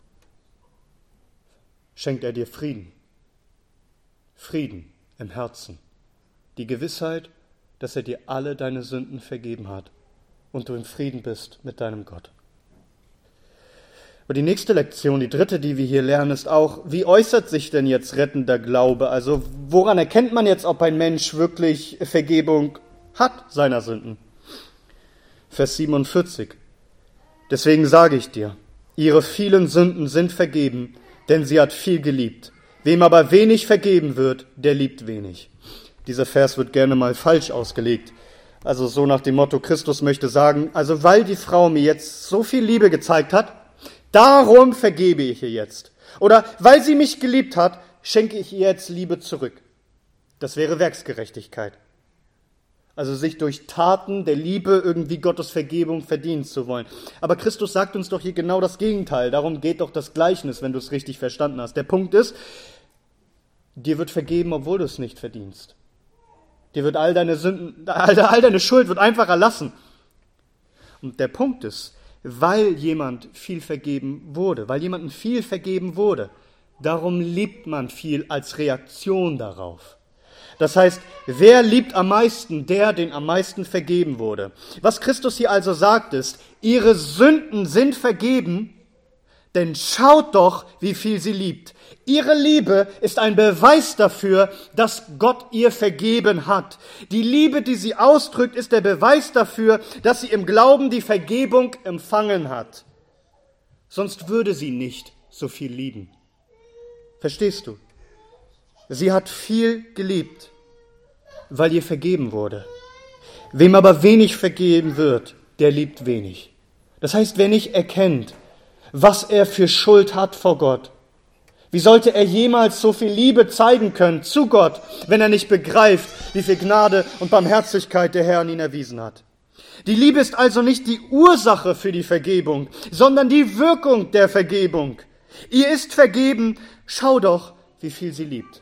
schenkt er dir Frieden. Frieden im Herzen. Die Gewissheit, dass er dir alle deine Sünden vergeben hat und du in Frieden bist mit deinem Gott. Und die nächste Lektion, die dritte, die wir hier lernen, ist auch, wie äußert sich denn jetzt rettender Glaube? Also woran erkennt man jetzt, ob ein Mensch wirklich Vergebung hat seiner Sünden? Vers siebenundvierzig. Deswegen sage ich dir, ihre vielen Sünden sind vergeben, denn sie hat viel geliebt. Wem aber wenig vergeben wird, der liebt wenig. Dieser Vers wird gerne mal falsch ausgelegt. Also so nach dem Motto, Christus möchte sagen, also weil die Frau mir jetzt so viel Liebe gezeigt hat, darum vergebe ich ihr jetzt. Oder weil sie mich geliebt hat, schenke ich ihr jetzt Liebe zurück. Das wäre Werksgerechtigkeit. Also sich durch Taten der Liebe irgendwie Gottes Vergebung verdienen zu wollen. Aber Christus sagt uns doch hier genau das Gegenteil. Darum geht doch das Gleichnis, wenn du es richtig verstanden hast. Der Punkt ist, dir wird vergeben, obwohl du es nicht verdienst. Dir wird all deine Sünden, all deine Schuld wird einfach erlassen. Und der Punkt ist, weil jemand viel vergeben wurde, weil jemandem viel vergeben wurde, darum liebt man viel als Reaktion darauf. Das heißt, wer liebt am meisten? Der, den am meisten vergeben wurde. Was Christus hier also sagt ist, ihre Sünden sind vergeben, denn schaut doch, wie viel sie liebt. Ihre Liebe ist ein Beweis dafür, dass Gott ihr vergeben hat. Die Liebe, die sie ausdrückt, ist der Beweis dafür, dass sie im Glauben die Vergebung empfangen hat. Sonst würde sie nicht so viel lieben. Verstehst du? Sie hat viel geliebt, weil ihr vergeben wurde. Wem aber wenig vergeben wird, der liebt wenig. Das heißt, wer nicht erkennt, was er für Schuld hat vor Gott, wie sollte er jemals so viel Liebe zeigen können zu Gott, wenn er nicht begreift, wie viel Gnade und Barmherzigkeit der Herr an ihn erwiesen hat? Die Liebe ist also nicht die Ursache für die Vergebung, sondern die Wirkung der Vergebung. Ihr ist vergeben, schau doch, wie viel sie liebt.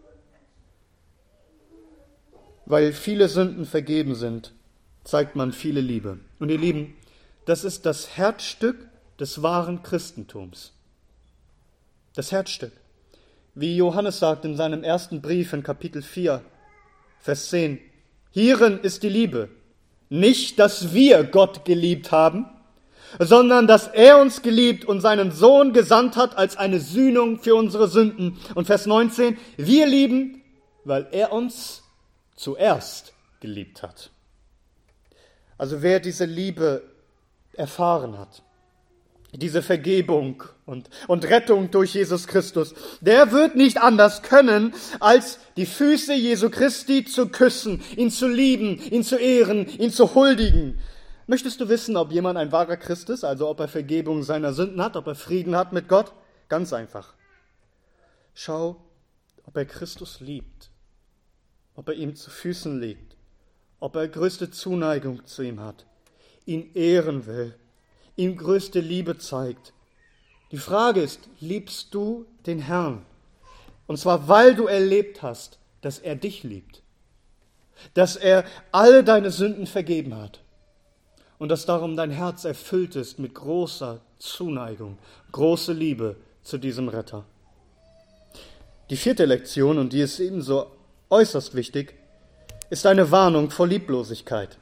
Weil viele Sünden vergeben sind, zeigt man viele Liebe. Und ihr Lieben, das ist das Herzstück des wahren Christentums. Das Herzstück. Wie Johannes sagt in seinem ersten Brief in Kapitel vier, Vers zehn, hierin ist die Liebe, nicht, dass wir Gott geliebt haben, sondern dass er uns geliebt und seinen Sohn gesandt hat als eine Sühnung für unsere Sünden. Und Vers neunzehn, wir lieben, weil er uns zuerst geliebt hat. Also wer diese Liebe erfahren hat, diese Vergebung und, und Rettung durch Jesus Christus, der wird nicht anders können, als die Füße Jesu Christi zu küssen, ihn zu lieben, ihn zu ehren, ihn zu huldigen. Möchtest du wissen, ob jemand ein wahrer Christ ist, also ob er Vergebung seiner Sünden hat, ob er Frieden hat mit Gott? Ganz einfach. Schau, ob er Christus liebt, ob er ihm zu Füßen liegt, ob er größte Zuneigung zu ihm hat, ihn ehren will, ihm größte Liebe zeigt. Die Frage ist, liebst du den Herrn? Und zwar, weil du erlebt hast, dass er dich liebt, dass er alle deine Sünden vergeben hat und dass darum dein Herz erfüllt ist mit großer Zuneigung, große Liebe zu diesem Retter. Die vierte Lektion, und die ist ebenso äußerst wichtig, ist eine Warnung vor Lieblosigkeit.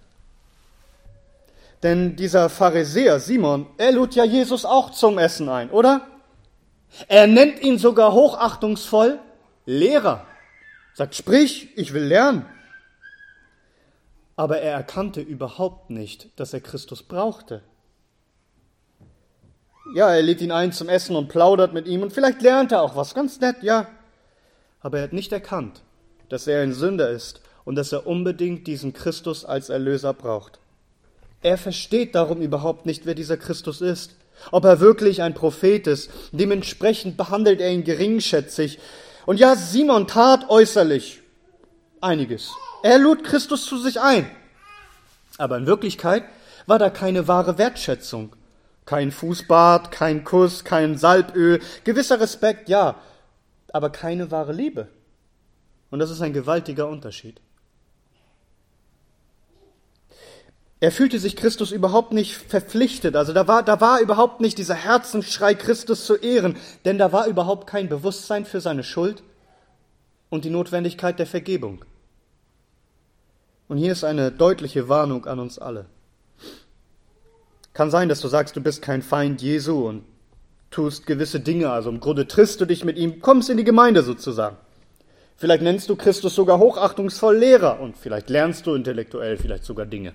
Denn dieser Pharisäer Simon, er lud ja Jesus auch zum Essen ein, oder? Er nennt ihn sogar hochachtungsvoll Lehrer. Sagt, sprich, ich will lernen. Aber er erkannte überhaupt nicht, dass er Christus brauchte. Ja, er lädt ihn ein zum Essen und plaudert mit ihm und vielleicht lernt er auch was, ganz nett, ja. Aber er hat nicht erkannt, dass er ein Sünder ist und dass er unbedingt diesen Christus als Erlöser braucht. Er versteht darum überhaupt nicht, wer dieser Christus ist, ob er wirklich ein Prophet ist. Dementsprechend behandelt er ihn geringschätzig. Und ja, Simon tat äußerlich einiges. Er lud Christus zu sich ein. Aber in Wirklichkeit war da keine wahre Wertschätzung. Kein Fußbad, kein Kuss, kein Salböl, gewisser Respekt, ja, aber keine wahre Liebe. Und das ist ein gewaltiger Unterschied. Er fühlte sich Christus überhaupt nicht verpflichtet, also da war, da war überhaupt nicht dieser Herzensschrei, Christus zu ehren, denn da war überhaupt kein Bewusstsein für seine Schuld und die Notwendigkeit der Vergebung. Und hier ist eine deutliche Warnung an uns alle. Kann sein, dass du sagst, du bist kein Feind Jesu und tust gewisse Dinge, also im Grunde triffst du dich mit ihm, kommst in die Gemeinde sozusagen. Vielleicht nennst du Christus sogar hochachtungsvoll Lehrer und vielleicht lernst du intellektuell vielleicht sogar Dinge.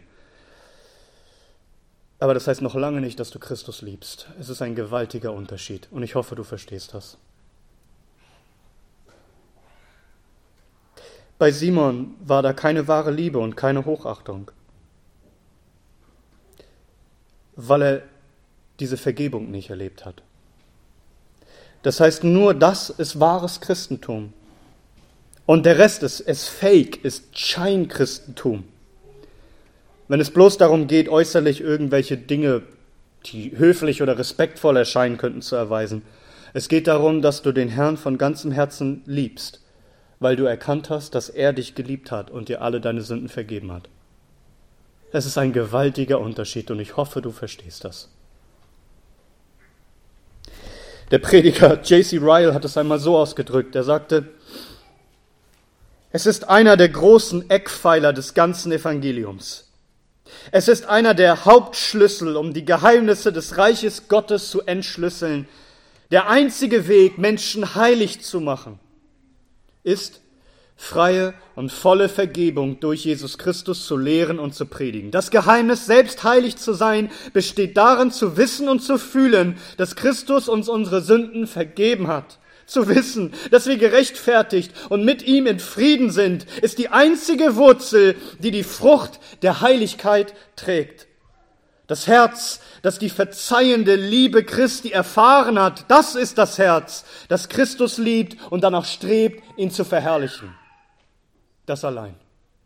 Aber das heißt noch lange nicht, dass du Christus liebst. Es ist ein gewaltiger Unterschied und ich hoffe, du verstehst das. Bei Simon war da keine wahre Liebe und keine Hochachtung, weil er diese Vergebung nicht erlebt hat. Das heißt, nur das ist wahres Christentum. Und der Rest ist, ist Fake, ist Scheinchristentum. Wenn es bloß darum geht, äußerlich irgendwelche Dinge, die höflich oder respektvoll erscheinen könnten, zu erweisen. Es geht darum, dass du den Herrn von ganzem Herzen liebst, weil du erkannt hast, dass er dich geliebt hat und dir alle deine Sünden vergeben hat. Es ist ein gewaltiger Unterschied und ich hoffe, du verstehst das. Der Prediger J C Ryle hat es einmal so ausgedrückt. Er sagte, es ist einer der großen Eckpfeiler des ganzen Evangeliums. Es ist einer der Hauptschlüssel, um die Geheimnisse des Reiches Gottes zu entschlüsseln. Der einzige Weg, Menschen heilig zu machen, ist, freie und volle Vergebung durch Jesus Christus zu lehren und zu predigen. Das Geheimnis, selbst heilig zu sein, besteht darin, zu wissen und zu fühlen, dass Christus uns unsere Sünden vergeben hat. zu wissen, dass wir gerechtfertigt und mit ihm in Frieden sind, ist die einzige Wurzel, die die Frucht der Heiligkeit trägt. Das Herz, das die verzeihende Liebe Christi erfahren hat, das ist das Herz, das Christus liebt und danach strebt, ihn zu verherrlichen. Das allein.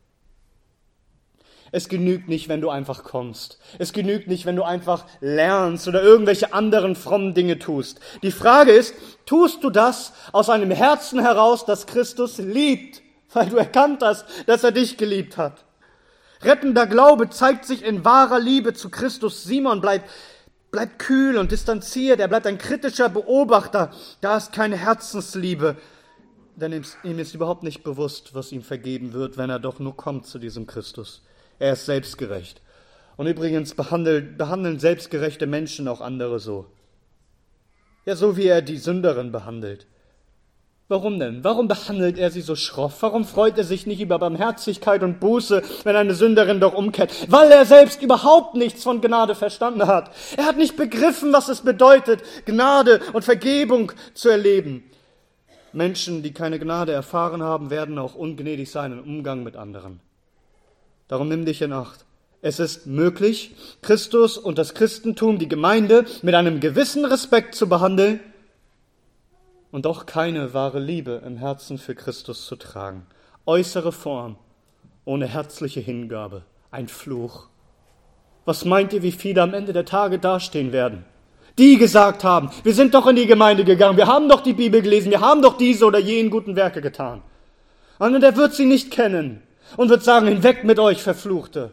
Es genügt nicht, wenn du einfach kommst. Es genügt nicht, wenn du einfach lernst oder irgendwelche anderen frommen Dinge tust. Die Frage ist, tust du das aus einem Herzen heraus, das Christus liebt, weil du erkannt hast, dass er dich geliebt hat? Rettender Glaube zeigt sich in wahrer Liebe zu Christus. Simon bleibt, bleibt kühl und distanziert. Er bleibt ein kritischer Beobachter. Da ist keine Herzensliebe. Denn ihm ist überhaupt nicht bewusst, was ihm vergeben wird, wenn er doch nur kommt zu diesem Christus. Er ist selbstgerecht. Und übrigens behandeln, behandeln selbstgerechte Menschen auch andere so. Ja, so wie er die Sünderin behandelt. Warum denn? Warum behandelt er sie so schroff? Warum freut er sich nicht über Barmherzigkeit und Buße, wenn eine Sünderin doch umkehrt? Weil er selbst überhaupt nichts von Gnade verstanden hat. Er hat nicht begriffen, was es bedeutet, Gnade und Vergebung zu erleben. Menschen, die keine Gnade erfahren haben, werden auch ungnädig sein im Umgang mit anderen. Darum nimm dich in Acht. Es ist möglich, Christus und das Christentum, die Gemeinde, mit einem gewissen Respekt zu behandeln und doch keine wahre Liebe im Herzen für Christus zu tragen. Äußere Form, ohne herzliche Hingabe, ein Fluch. Was meint ihr, wie viele am Ende der Tage dastehen werden? Die gesagt haben, wir sind doch in die Gemeinde gegangen, wir haben doch die Bibel gelesen, wir haben doch diese oder jenen guten Werke getan. Und er wird sie nicht kennen. Und wird sagen, hinweg mit euch, Verfluchte.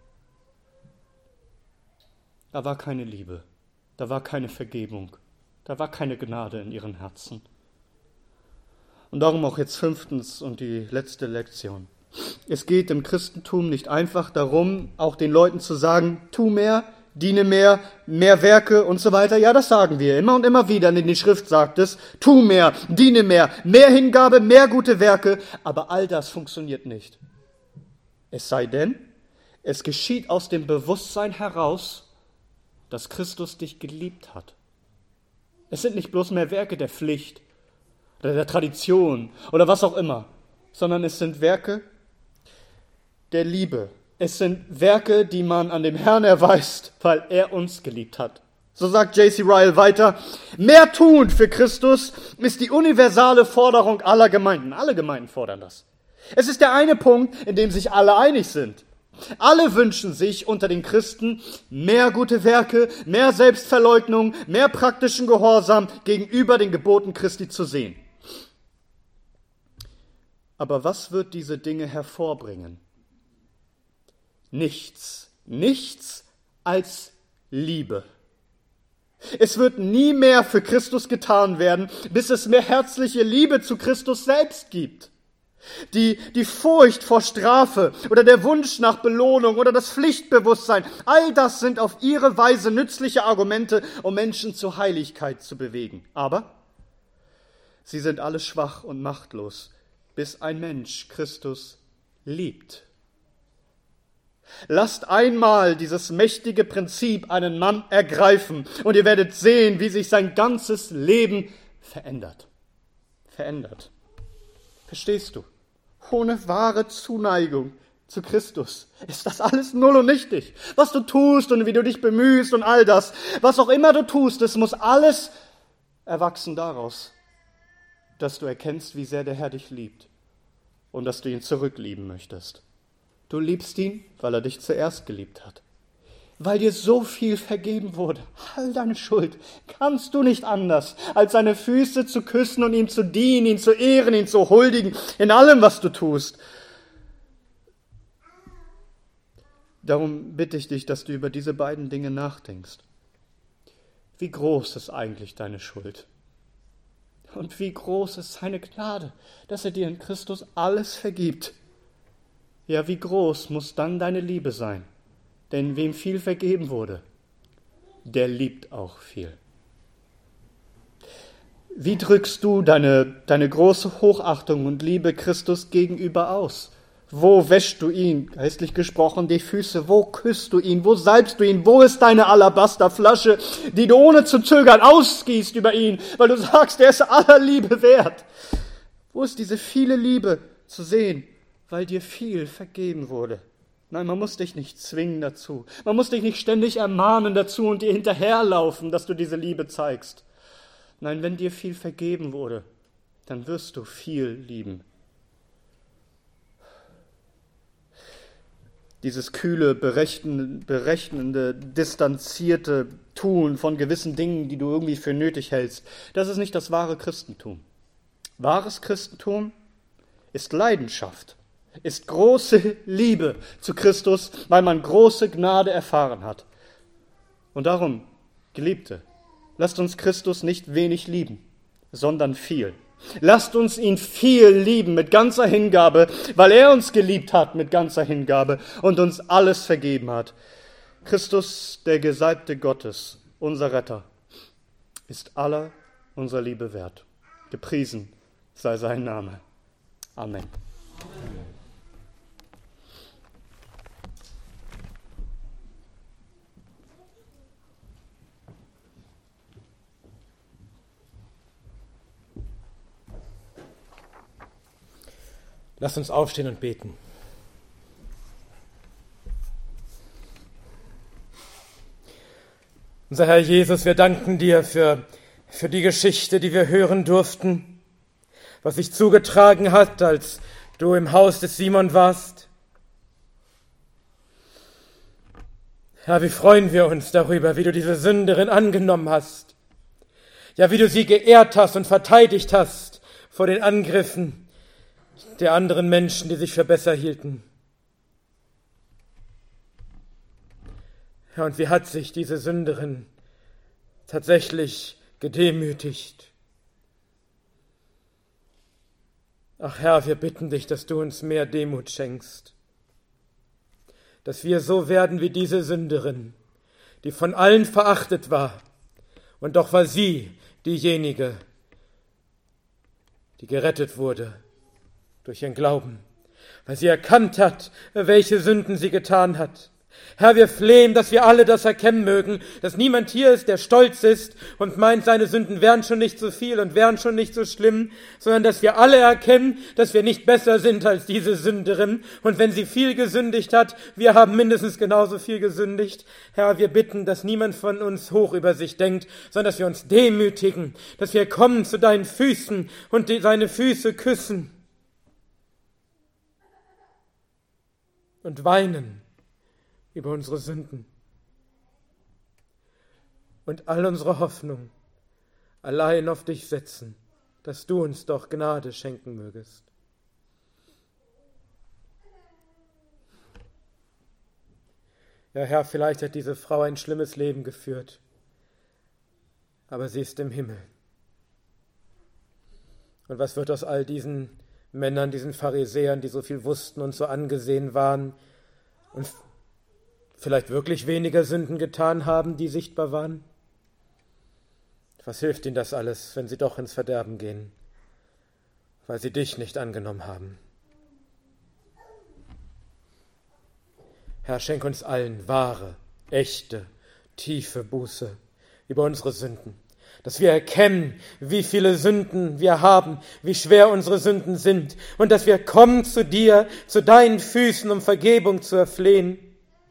Da war keine Liebe, da war keine Vergebung, da war keine Gnade in ihren Herzen. Und darum auch jetzt fünftens und die letzte Lektion. Es geht im Christentum nicht einfach darum, auch den Leuten zu sagen, tu mehr, diene mehr, mehr Werke und so weiter. Ja, das sagen wir immer und immer wieder, denn die Schrift sagt es, tu mehr, diene mehr, mehr Hingabe, mehr gute Werke, aber all das funktioniert nicht. Es sei denn, es geschieht aus dem Bewusstsein heraus, dass Christus dich geliebt hat. Es sind nicht bloß mehr Werke der Pflicht oder der Tradition oder was auch immer, sondern es sind Werke der Liebe. Es sind Werke, die man an dem Herrn erweist, weil er uns geliebt hat. So sagt J C Ryle weiter, mehr tun für Christus ist die universale Forderung aller Gemeinden. Alle Gemeinden fordern das. Es ist der eine Punkt, in dem sich alle einig sind. Alle wünschen sich unter den Christen mehr gute Werke, mehr Selbstverleugnung, mehr praktischen Gehorsam gegenüber den Geboten Christi zu sehen. Aber was wird diese Dinge hervorbringen? Nichts, nichts als Liebe. Es wird nie mehr für Christus getan werden, bis es mehr herzliche Liebe zu Christus selbst gibt. Die, die Furcht vor Strafe oder der Wunsch nach Belohnung oder das Pflichtbewusstsein, all das sind auf ihre Weise nützliche Argumente, um Menschen zur Heiligkeit zu bewegen. Aber sie sind alle schwach und machtlos, bis ein Mensch Christus liebt. Lasst einmal dieses mächtige Prinzip einen Mann ergreifen und ihr werdet sehen, wie sich sein ganzes Leben verändert. Verändert. Verstehst du? Ohne wahre Zuneigung zu Christus ist das alles null und nichtig. Was du tust und wie du dich bemühst und all das, was auch immer du tust, es muss alles erwachsen daraus, dass du erkennst, wie sehr der Herr dich liebt und dass du ihn zurücklieben möchtest. Du liebst ihn, weil er dich zuerst geliebt hat. Weil dir so viel vergeben wurde, all deine Schuld, kannst du nicht anders, als seine Füße zu küssen und ihm zu dienen, ihn zu ehren, ihn zu huldigen, in allem, was du tust. Darum bitte ich dich, dass du über diese beiden Dinge nachdenkst. Wie groß ist eigentlich deine Schuld? Und wie groß ist seine Gnade, dass er dir in Christus alles vergibt? Ja, wie groß muss dann deine Liebe sein? Denn wem viel vergeben wurde, der liebt auch viel. Wie drückst du deine, deine große Hochachtung und Liebe Christus gegenüber aus? Wo wäschst du ihn, geistlich gesprochen, die Füße? Wo küsst du ihn? Wo salbst du ihn? Wo ist deine Alabasterflasche, die du ohne zu zögern ausgießt über ihn, weil du sagst, er ist aller Liebe wert? Wo ist diese viele Liebe zu sehen, weil dir viel vergeben wurde? Nein, man muss dich nicht zwingen dazu. Man muss dich nicht ständig ermahnen dazu und dir hinterherlaufen, dass du diese Liebe zeigst. Nein, wenn dir viel vergeben wurde, dann wirst du viel lieben. Dieses kühle, berechnende, berechnende, distanzierte Tun von gewissen Dingen, die du irgendwie für nötig hältst, das ist nicht das wahre Christentum. Wahres Christentum ist Leidenschaft, ist große Liebe zu Christus, weil man große Gnade erfahren hat. Und darum, Geliebte, lasst uns Christus nicht wenig lieben, sondern viel. Lasst uns ihn viel lieben mit ganzer Hingabe, weil er uns geliebt hat mit ganzer Hingabe und uns alles vergeben hat. Christus, der Gesalbte Gottes, unser Retter, ist aller unserer Liebe wert. Gepriesen sei sein Name. Amen. Amen. Lasst uns aufstehen und beten. Unser Herr Jesus, wir danken dir für, für die Geschichte, die wir hören durften, was sich zugetragen hat, als du im Haus des Simon warst. Herr, wie freuen wir uns darüber, wie du diese Sünderin angenommen hast. Ja, wie du sie geehrt hast und verteidigt hast vor den Angriffen der anderen Menschen, die sich für besser hielten. Ja, und wie hat sich diese Sünderin tatsächlich gedemütigt? Ach Herr, wir bitten dich, dass du uns mehr Demut schenkst, dass wir so werden wie diese Sünderin, die von allen verachtet war, und doch war sie diejenige, die gerettet wurde durch ihren Glauben, weil sie erkannt hat, welche Sünden sie getan hat. Herr, wir flehen, dass wir alle das erkennen mögen, dass niemand hier ist, der stolz ist und meint, seine Sünden wären schon nicht so viel und wären schon nicht so schlimm, sondern dass wir alle erkennen, dass wir nicht besser sind als diese Sünderin. Und wenn sie viel gesündigt hat, wir haben mindestens genauso viel gesündigt. Herr, wir bitten, dass niemand von uns hoch über sich denkt, sondern dass wir uns demütigen, dass wir kommen zu deinen Füßen und deine Füße küssen und weinen über unsere Sünden und all unsere Hoffnung allein auf dich setzen, dass du uns doch Gnade schenken mögest. Ja, Herr, vielleicht hat diese Frau ein schlimmes Leben geführt, aber sie ist im Himmel. Und was wird aus all diesen Männern, diesen Pharisäern, die so viel wussten und so angesehen waren und vielleicht wirklich weniger Sünden getan haben, die sichtbar waren? Was hilft ihnen das alles, wenn sie doch ins Verderben gehen, weil sie dich nicht angenommen haben? Herr, schenk uns allen wahre, echte, tiefe Buße über unsere Sünden, dass wir erkennen, wie viele Sünden wir haben, wie schwer unsere Sünden sind und dass wir kommen zu dir, zu deinen Füßen, um Vergebung zu erflehen.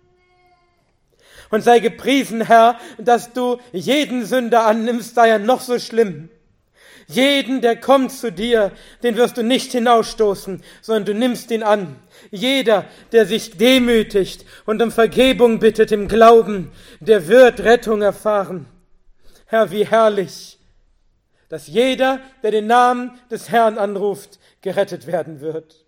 Und sei gepriesen, Herr, dass du jeden Sünder annimmst, sei er noch so schlimm. Jeden, der kommt zu dir, den wirst du nicht hinausstoßen, sondern du nimmst ihn an. Jeder, der sich demütigt und um Vergebung bittet im Glauben, der wird Rettung erfahren. Herr, wie herrlich, dass jeder, der den Namen des Herrn anruft, gerettet werden wird.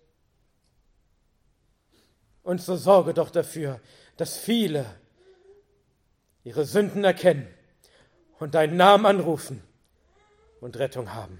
Und so sorge doch dafür, dass viele ihre Sünden erkennen und deinen Namen anrufen und Rettung haben.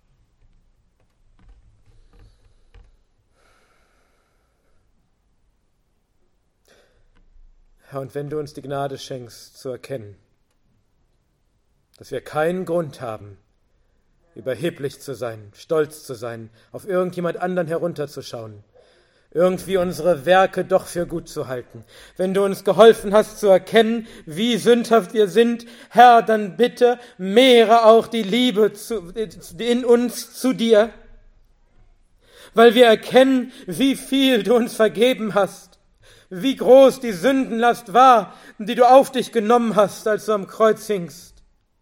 Herr, und wenn du uns die Gnade schenkst, zu erkennen, dass wir keinen Grund haben, überheblich zu sein, stolz zu sein, auf irgendjemand anderen herunterzuschauen, irgendwie unsere Werke doch für gut zu halten. Wenn du uns geholfen hast zu erkennen, wie sündhaft wir sind, Herr, dann bitte mehre auch die Liebe zu, in uns zu dir, weil wir erkennen, wie viel du uns vergeben hast, wie groß die Sündenlast war, die du auf dich genommen hast, als du am Kreuz hingst,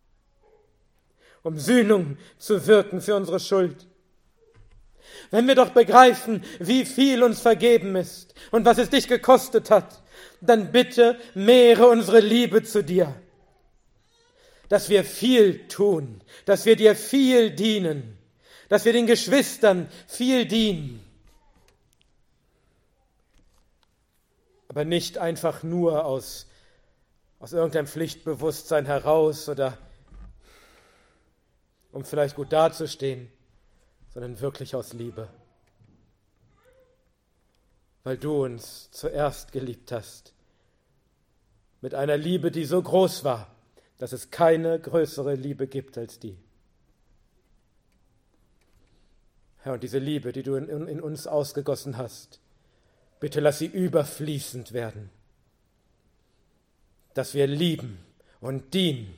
um Sühnung zu wirken für unsere Schuld. Wenn wir doch begreifen, wie viel uns vergeben ist und was es dich gekostet hat, dann bitte mehre unsere Liebe zu dir, dass wir viel tun, dass wir dir viel dienen, dass wir den Geschwistern viel dienen, aber nicht einfach nur aus, aus irgendeinem Pflichtbewusstsein heraus oder um vielleicht gut dazustehen, sondern wirklich aus Liebe, weil du uns zuerst geliebt hast, mit einer Liebe, die so groß war, dass es keine größere Liebe gibt als die. Herr, und diese Liebe, die du in, in uns ausgegossen hast, bitte lass sie überfließend werden, dass wir lieben und dienen,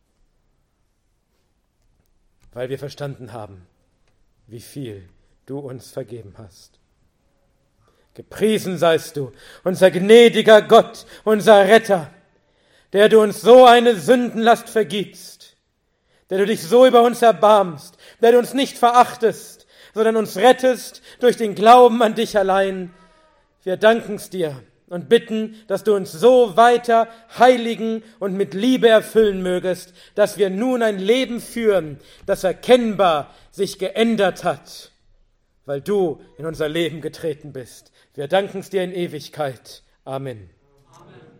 weil wir verstanden haben, wie viel du uns vergeben hast. Gepriesen seist du, unser gnädiger Gott, unser Retter, der du uns so eine Sündenlast vergibst, der du dich so über uns erbarmst, der du uns nicht verachtest, sondern uns rettest durch den Glauben an dich allein. Wir danken's dir und bitten, dass du uns so weiter heiligen und mit Liebe erfüllen mögest, dass wir nun ein Leben führen, das erkennbar sich geändert hat, weil du in unser Leben getreten bist. Wir danken's dir in Ewigkeit. Amen. Amen.